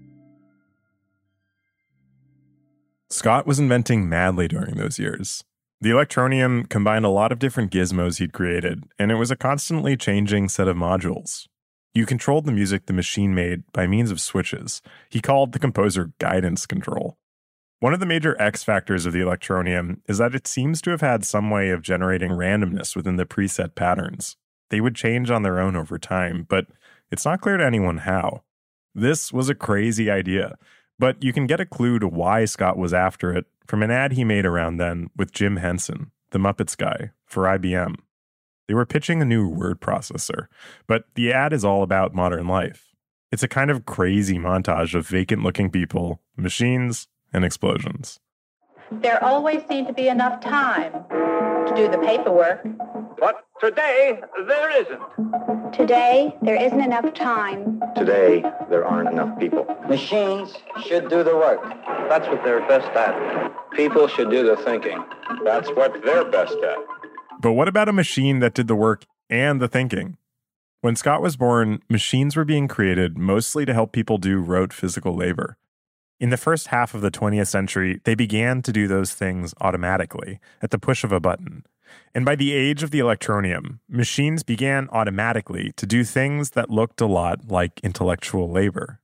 Scott was inventing madly during those years. The Electronium combined a lot of different gizmos he'd created, and it was a constantly changing set of modules. You controlled the music the machine made by means of switches. He called the composer guidance control. One of the major X factors of the Electronium is that it seems to have had some way of generating randomness within the preset patterns. They would change on their own over time, but it's not clear to anyone how. This was a crazy idea, but you can get a clue to why Scott was after it from an ad he made around then with Jim Henson, the Muppets guy, for I B M. They were pitching a new word processor, but the ad is all about modern life. It's a kind of crazy montage of vacant-looking people, machines, and explosions. There always seemed to be enough time to do the paperwork. But today, there isn't. Today, there isn't enough time. Today, there aren't enough people. Machines should do the work. That's what they're best at. People should do the thinking. That's what they're best at. But what about a machine that did the work and the thinking? When Scott was born, machines were being created mostly to help people do rote physical labor. In the first half of the twentieth century, they began to do those things automatically, at the push of a button. And by the age of the Electronium, machines began automatically to do things that looked a lot like intellectual labor.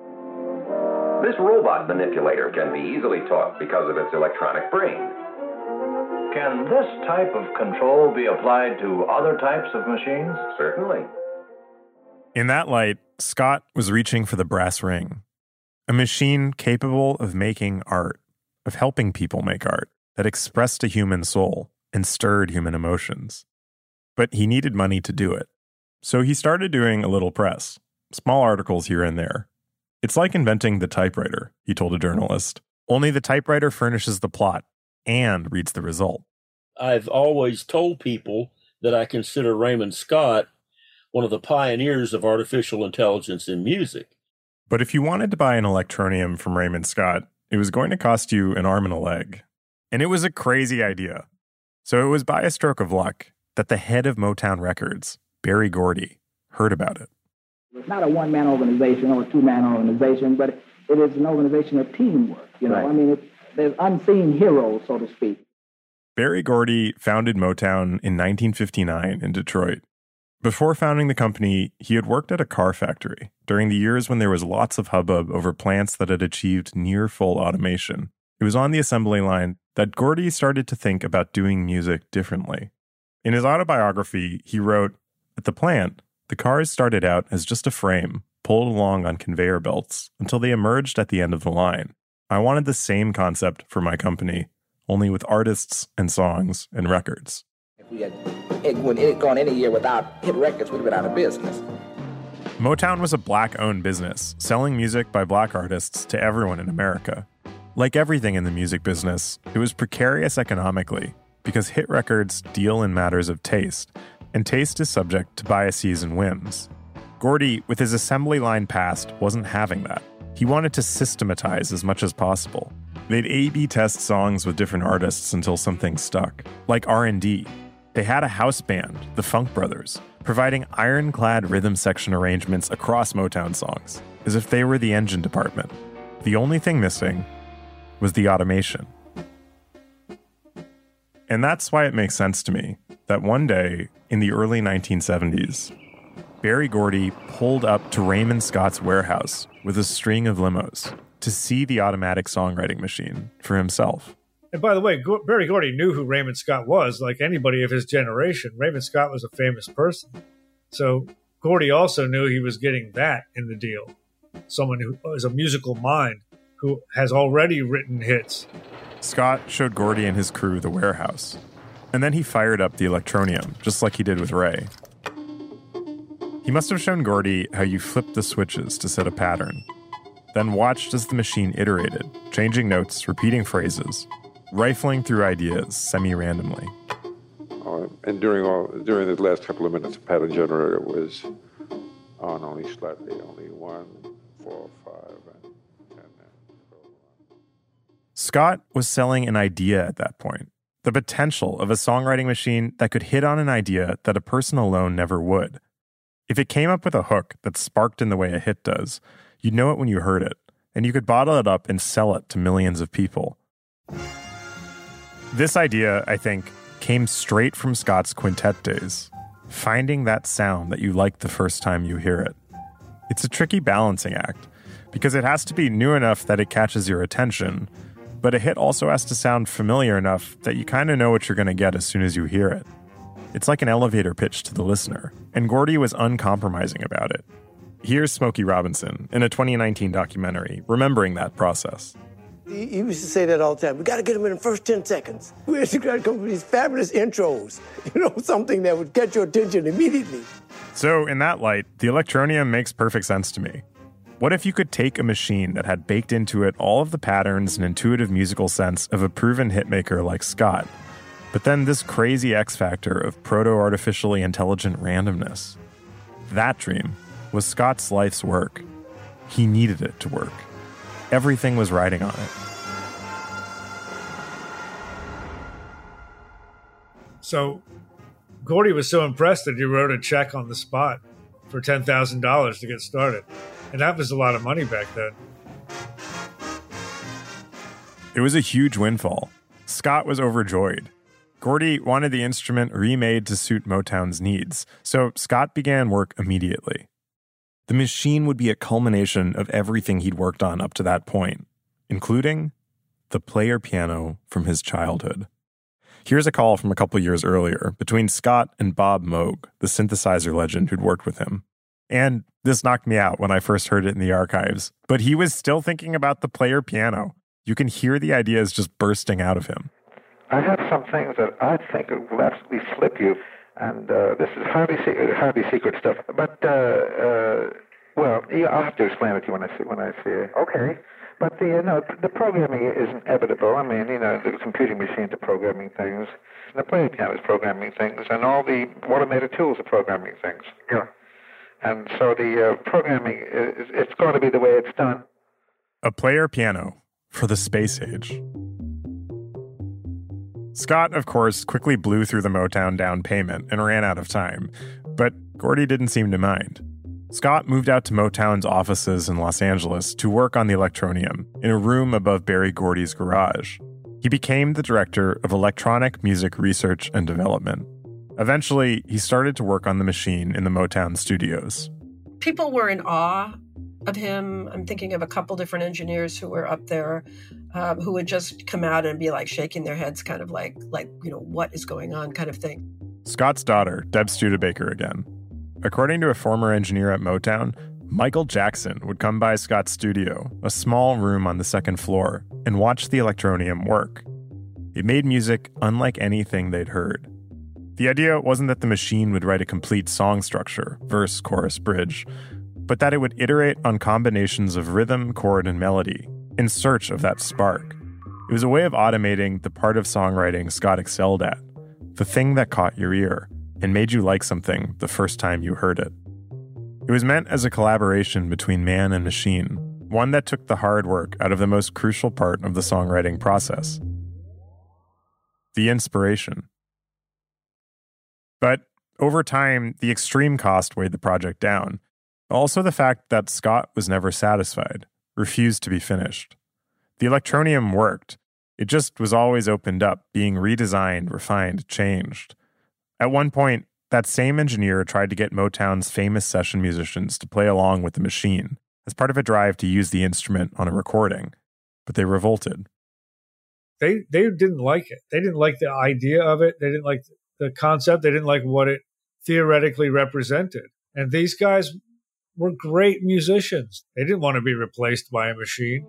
This robot manipulator can be easily taught because of its electronic brain. Can this type of control be applied to other types of machines? Certainly. In that light, Scott was reaching for the brass ring. A machine capable of making art, of helping people make art, that expressed a human soul and stirred human emotions. But he needed money to do it. So he started doing a little press, small articles here and there. It's like inventing the typewriter, he told a journalist. Only the typewriter furnishes the plot and reads the result. I've always told people that I consider Raymond Scott one of the pioneers of artificial intelligence in music. But if you wanted to buy an Electronium from Raymond Scott, it was going to cost you an arm and a leg. And it was a crazy idea. So it was by a stroke of luck that the head of Motown Records, Berry Gordy, heard about it. It's not a one-man organization or a two-man organization, but it is an organization of teamwork. You know, right. I mean, it's, there's unseen heroes, so to speak. Berry Gordy founded Motown in nineteen fifty-nine in Detroit. Before founding the company, he had worked at a car factory during the years when there was lots of hubbub over plants that had achieved near full automation. It was on the assembly line that Gordy started to think about doing music differently. In his autobiography, he wrote, "At the plant, the cars started out as just a frame, pulled along on conveyor belts, until they emerged at the end of the line. I wanted the same concept for my company, only with artists and songs and records." If we had it gone any year without hit records, we'd have been out of business. Motown was a black-owned business, selling music by black artists to everyone in America. Like everything in the music business, it was precarious economically because hit records deal in matters of taste, and taste is subject to biases and whims. Gordy, with his assembly line past, wasn't having that. He wanted to systematize as much as possible. They'd A B test songs with different artists until something stuck, like R and D. They had a house band, the Funk Brothers, providing ironclad rhythm section arrangements across Motown songs, as if they were the engine department. The only thing missing was the automation. And that's why it makes sense to me that one day in the early nineteen seventies, Berry Gordy pulled up to Raymond Scott's warehouse with a string of limos to see the automatic songwriting machine for himself. And by the way, Go- Berry Gordy knew who Raymond Scott was, like anybody of his generation. Raymond Scott was a famous person. So Gordy also knew he was getting that in the deal. Someone who is a musical mind who has already written hits. Scott showed Gordy and his crew the warehouse, and then he fired up the Electronium, just like he did with Ray. He must have shown Gordy how you flipped the switches to set a pattern, then watched as the machine iterated, changing notes, repeating phrases, rifling through ideas semi-randomly. Uh, and during all during the last couple of minutes, the pattern generator was on only slightly, only one, four, five, and ten. Scott was selling an idea at that point, the potential of a songwriting machine that could hit on an idea that a person alone never would. If it came up with a hook that sparked in the way a hit does, you'd know it when you heard it, and you could bottle it up and sell it to millions of people. This idea, I think, came straight from Scott's quintet days, finding that sound that you like the first time you hear it. It's a tricky balancing act, because it has to be new enough that it catches your attention, but a hit also has to sound familiar enough that you kind of know what you're going to get as soon as you hear it. It's like an elevator pitch to the listener, and Gordy was uncompromising about it. Here's Smokey Robinson in a twenty nineteen documentary, remembering that process. He used to say that all the time. We got to get them in the first ten seconds. We had to come up with these fabulous intros, you know, something that would catch your attention immediately. So in that light, the Electronium makes perfect sense to me. What if you could take a machine that had baked into it all of the patterns and intuitive musical sense of a proven hitmaker like Scott, but then this crazy X factor of proto-artificially intelligent randomness? That dream was Scott's life's work. He needed it to work. Everything was riding on it. So Gordy was so impressed that he wrote a check on the spot for ten thousand dollars to get started. And that was a lot of money back then. It was a huge windfall. Scott was overjoyed. Gordy wanted the instrument remade to suit Motown's needs, so Scott began work immediately. The machine would be a culmination of everything he'd worked on up to that point, including the player piano from his childhood. Here's a call from a couple years earlier between Scott and Bob Moog, the synthesizer legend who'd worked with him. And this knocked me out when I first heard it in the archives, but he was still thinking about the player piano. You can hear the ideas just bursting out of him. I have some things that I think will absolutely flip you, and uh, this is hardly secret, hardly secret stuff. But uh, uh, well, yeah, I'll have to explain it to you when I see when I see it. Okay. But the uh, no, the programming is inevitable. I mean, you know, the computing machines are programming things, and the player piano is programming things, and all the automated tools are programming things. Yeah. And so the uh, programming is it's going to be the way it's done. A player piano for the space age. Scott, of course, quickly blew through the Motown down payment and ran out of time, but Gordy didn't seem to mind. Scott moved out to Motown's offices in Los Angeles to work on the Electronium in a room above Berry Gordy's garage. He became the director of electronic music research and development. Eventually, he started to work on the machine in the Motown studios. People were in awe of him. I'm thinking of a couple different engineers who were up there um, who would just come out and be like shaking their heads, kind of like, like you know, what is going on kind of thing. Scott's daughter, Deb Studebaker again. According to a former engineer at Motown, Michael Jackson would come by Scott's studio, a small room on the second floor, and watch the Electronium work. It made music unlike anything they'd heard. The idea wasn't that the machine would write a complete song structure, verse, chorus, bridge, but that it would iterate on combinations of rhythm, chord, and melody in search of that spark. It was a way of automating the part of songwriting Scott excelled at, the thing that caught your ear and made you like something the first time you heard it. It was meant as a collaboration between man and machine, one that took the hard work out of the most crucial part of the songwriting process: the inspiration. But over time, the extreme cost weighed the project down. Also the fact that Scott was never satisfied, refused to be finished. The Electronium worked. It just was always opened up, being redesigned, refined, changed. At one point, that same engineer tried to get Motown's famous session musicians to play along with the machine as part of a drive to use the instrument on a recording, but they revolted. They they didn't like it. They didn't like the idea of it. They didn't like the concept. They didn't like what it theoretically represented. And these guys were great musicians. They didn't want to be replaced by a machine.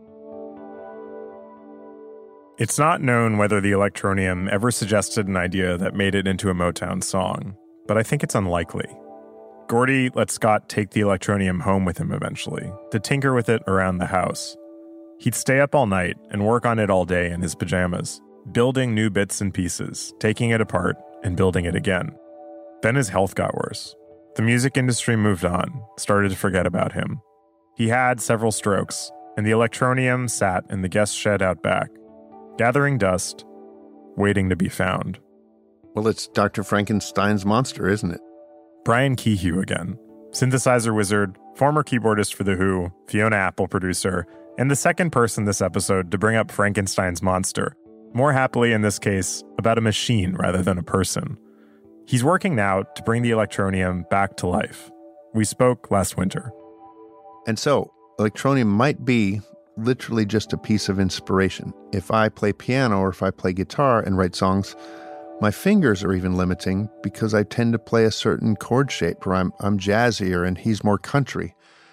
It's not known whether the Electronium ever suggested an idea that made it into a Motown song, but I think it's unlikely. Gordy let Scott take the Electronium home with him eventually, to tinker with it around the house. He'd stay up all night and work on it all day in his pajamas, building new bits and pieces, taking it apart, and building it again. Then his health got worse. The music industry moved on, started to forget about him. He had several strokes, and the Electronium sat in the guest shed out back, gathering dust, waiting to be found. Well, it's Doctor Frankenstein's monster, isn't it? Brian Kehew again, synthesizer wizard, former keyboardist for The Who, Fiona Apple producer, and the second person this episode to bring up Frankenstein's monster, more happily in this case, about a machine rather than a person. He's working now to bring the Electronium back to life. We spoke last winter. And so, Electronium might be literally just a piece of inspiration. If I play piano or if I play guitar and write songs, my fingers are even limiting because I tend to play a certain chord shape, or I'm, I'm jazzier and he's more country.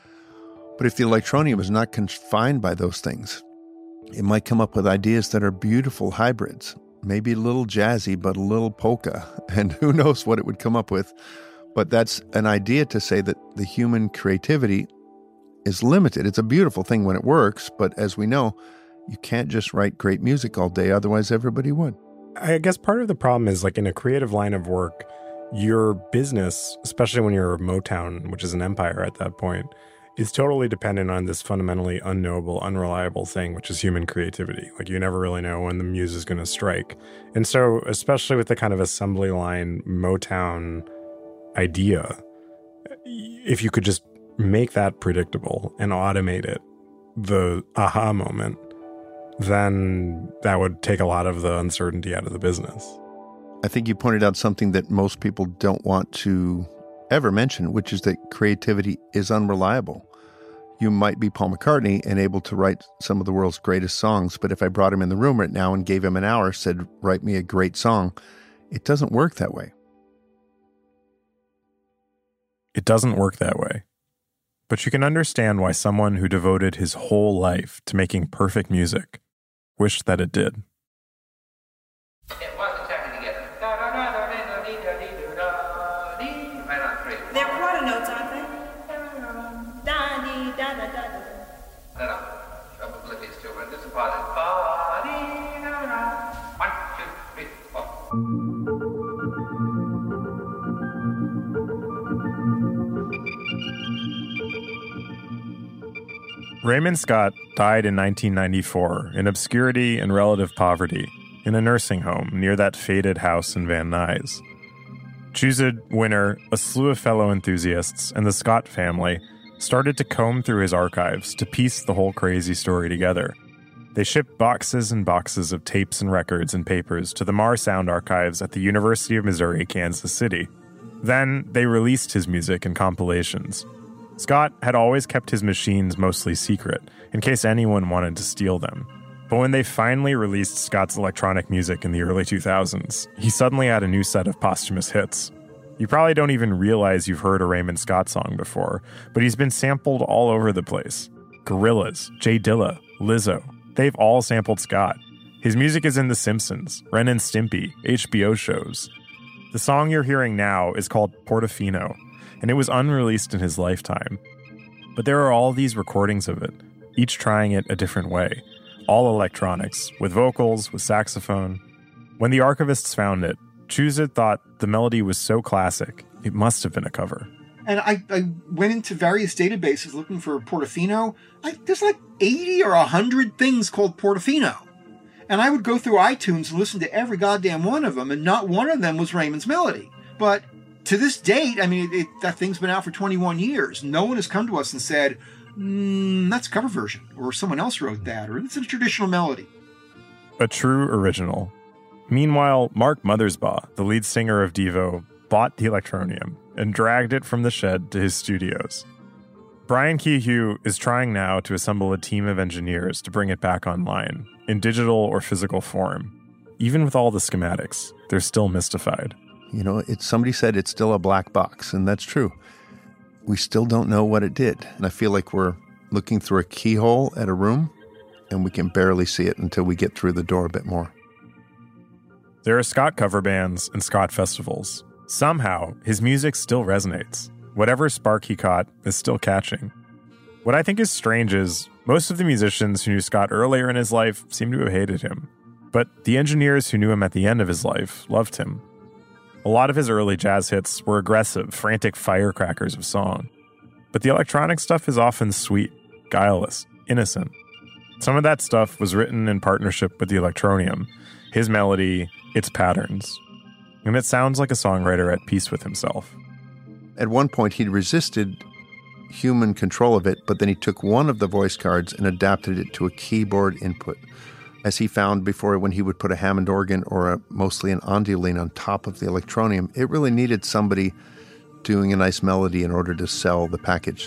But if the Electronium is not confined by those things, it might come up with ideas that are beautiful hybrids. Maybe a little jazzy, but a little polka. And who knows what it would come up with. But that's an idea to say that the human creativity is limited. It's a beautiful thing when it works, but as we know, you can't just write great music all day, otherwise everybody would. I guess part of the problem is, like, in a creative line of work, your business, especially when you're Motown, which is an empire at that point, is totally dependent on this fundamentally unknowable, unreliable thing, which is human creativity. Like, you never really know when the muse is going to strike. And so, especially with the kind of assembly line Motown idea, if you could just make that predictable and automate it, the aha moment, then that would take a lot of the uncertainty out of the business. I think you pointed out something that most people don't want to ever mention, which is that creativity is unreliable. You might be Paul McCartney and able to write some of the world's greatest songs, but if I brought him in the room right now and gave him an hour, said, write me a great song, it doesn't work that way. It doesn't work that way. But you can understand why someone who devoted his whole life to making perfect music wished that it did. There are quarter notes, aren't they? No, no. I'm oblivious to it. This is part of one, two, three, four. Raymond Scott died in nineteen ninety-four in obscurity and relative poverty in a nursing home near that faded house in Van Nuys. Chuzid, Winner, a slew of fellow enthusiasts, and the Scott family started to comb through his archives to piece the whole crazy story together. They shipped boxes and boxes of tapes and records and papers to the Marr Sound Archives at the University of Missouri, Kansas City. Then they released his music in compilations. Scott had always kept his machines mostly secret, in case anyone wanted to steal them. But when they finally released Scott's electronic music in the early two thousands, he suddenly had a new set of posthumous hits. You probably don't even realize you've heard a Raymond Scott song before, but he's been sampled all over the place. Gorillaz, Jay Dilla, Lizzo, they've all sampled Scott. His music is in The Simpsons, Ren and Stimpy, H B O shows. The song you're hearing now is called Portofino, and it was unreleased in his lifetime. But there are all these recordings of it, each trying it a different way. All electronics, with vocals, with saxophone. When the archivists found it, Chuzid thought the melody was so classic, it must have been a cover. And I, I went into various databases looking for Portofino. I, there's like eighty or one hundred things called Portofino. And I would go through iTunes and listen to every goddamn one of them, and not one of them was Raymond's melody. But to this date, I mean, it, that thing's been out for twenty-one years. No one has come to us and said, mm, that's a cover version, or someone else wrote that, or it's a traditional melody. A true original. Meanwhile, Mark Mothersbaugh, the lead singer of Devo, bought the Electronium and dragged it from the shed to his studios. Brian Kehew is trying now to assemble a team of engineers to bring it back online, in digital or physical form. Even with all the schematics, they're still mystified. You know, it's, somebody said it's still a black box, and that's true. We still don't know what it did. And I feel like we're looking through a keyhole at a room, and we can barely see it until we get through the door a bit more. There are Scott cover bands and Scott festivals. Somehow, his music still resonates. Whatever spark he caught is still catching. What I think is strange is most of the musicians who knew Scott earlier in his life seem to have hated him. But the engineers who knew him at the end of his life loved him. A lot of his early jazz hits were aggressive, frantic firecrackers of song. But the electronic stuff is often sweet, guileless, innocent. Some of that stuff was written in partnership with the Electronium, his melody, its patterns. And it sounds like a songwriter at peace with himself. At one point, he resisted human control of it, but then he took one of the voice cards and adapted it to a keyboard input. As he found before, when he would put a Hammond organ or a, mostly an Onduline on top of the Electronium, it really needed somebody doing a nice melody in order to sell the package.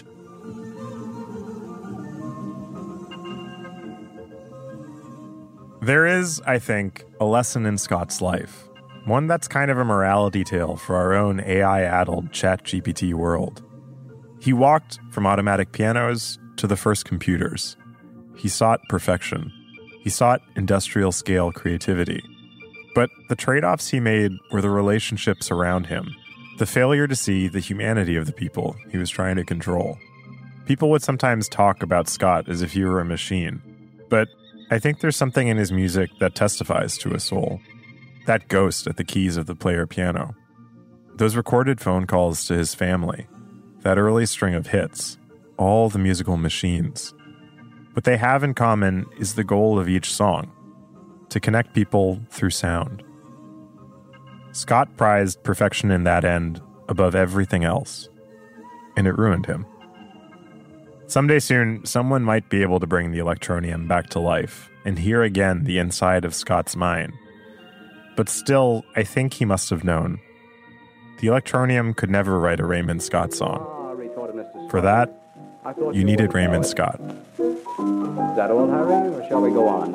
There is, I think, a lesson in Scott's life. One that's kind of a morality tale for our own A I-addled ChatGPT world. He walked from automatic pianos to the first computers. He sought perfection. He sought industrial-scale creativity. But the trade-offs he made were the relationships around him, the failure to see the humanity of the people he was trying to control. People would sometimes talk about Scott as if he were a machine, but I think there's something in his music that testifies to a soul. That ghost at the keys of the player piano. Those recorded phone calls to his family. That early string of hits. All the musical machines. What they have in common is the goal of each song. To connect people through sound. Scott prized perfection in that end above everything else. And it ruined him. Someday soon, someone might be able to bring the Electronium back to life and hear again the inside of Scott's mind. But still, I think he must have known. The Electronium could never write a Raymond Scott song. For that, you needed Raymond Scott. Is that all, Harry, or shall we go on?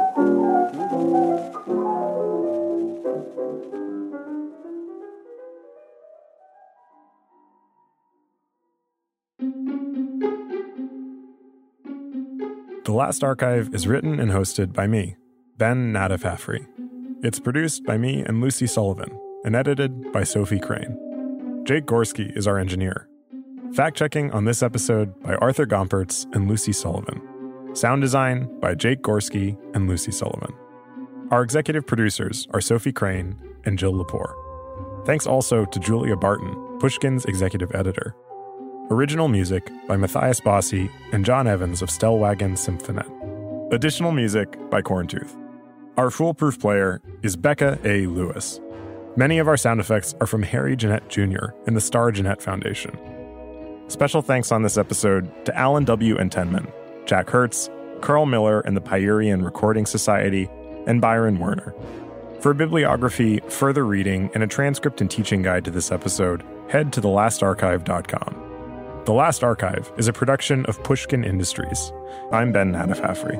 The Last Archive is written and hosted by me, Ben Nadafafri. It's produced by me and Lucy Sullivan, and edited by Sophie Crane. Jake Gorski is our engineer. Fact-checking on this episode by Arthur Gompertz and Lucy Sullivan. Sound design by Jake Gorski and Lucy Sullivan. Our executive producers are Sophie Crane and Jill Lepore. Thanks also to Julia Barton, Pushkin's executive editor. Original music by Matthias Bossi and John Evans of Stellwagen Symphonet. Additional music by Corntooth. Our foolproof player is Becca A. Lewis. Many of our sound effects are from Harry Jeanette Junior and the Star Jeanette Foundation. Special thanks on this episode to Alan W. Entenman, Jack Hertz, Carl Miller and the Pyurian Recording Society, and Byron Werner. For a bibliography, further reading, and a transcript and teaching guide to this episode, head to the last archive dot com. The Last Archive is a production of Pushkin Industries. I'm Ben Nadafafri.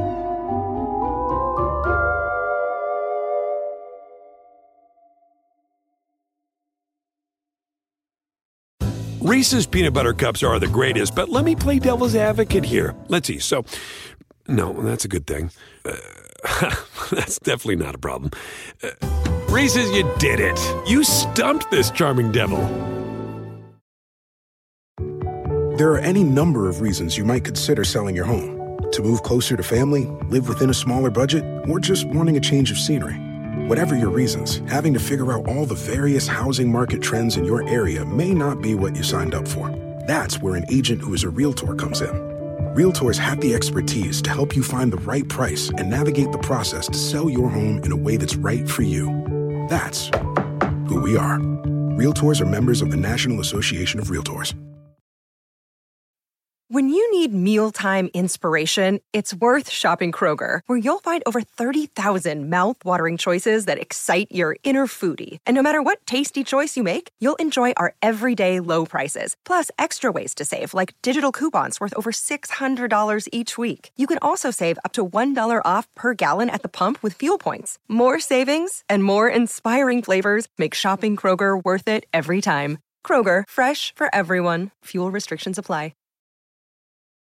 Reese's Peanut Butter Cups are the greatest, but let me play devil's advocate here. Let's see. So, no, that's a good thing. Uh, that's definitely not a problem. Uh, Reese's, you did it. You stumped this charming devil. There are any number of reasons you might consider selling your home. To move closer to family, live within a smaller budget, or just wanting a change of scenery. Whatever your reasons, having to figure out all the various housing market trends in your area may not be what you signed up for. That's where an agent who is a Realtor comes in. Realtors have the expertise to help you find the right price and navigate the process to sell your home in a way that's right for you. That's who we are. Realtors are members of the National Association of Realtors. When you need mealtime inspiration, it's worth shopping Kroger, where you'll find over thirty thousand mouth-watering choices that excite your inner foodie. And no matter what tasty choice you make, you'll enjoy our everyday low prices, plus extra ways to save, like digital coupons worth over six hundred dollars each week. You can also save up to one dollar off per gallon at the pump with fuel points. More savings and more inspiring flavors make shopping Kroger worth it every time. Kroger, fresh for everyone. Fuel restrictions apply.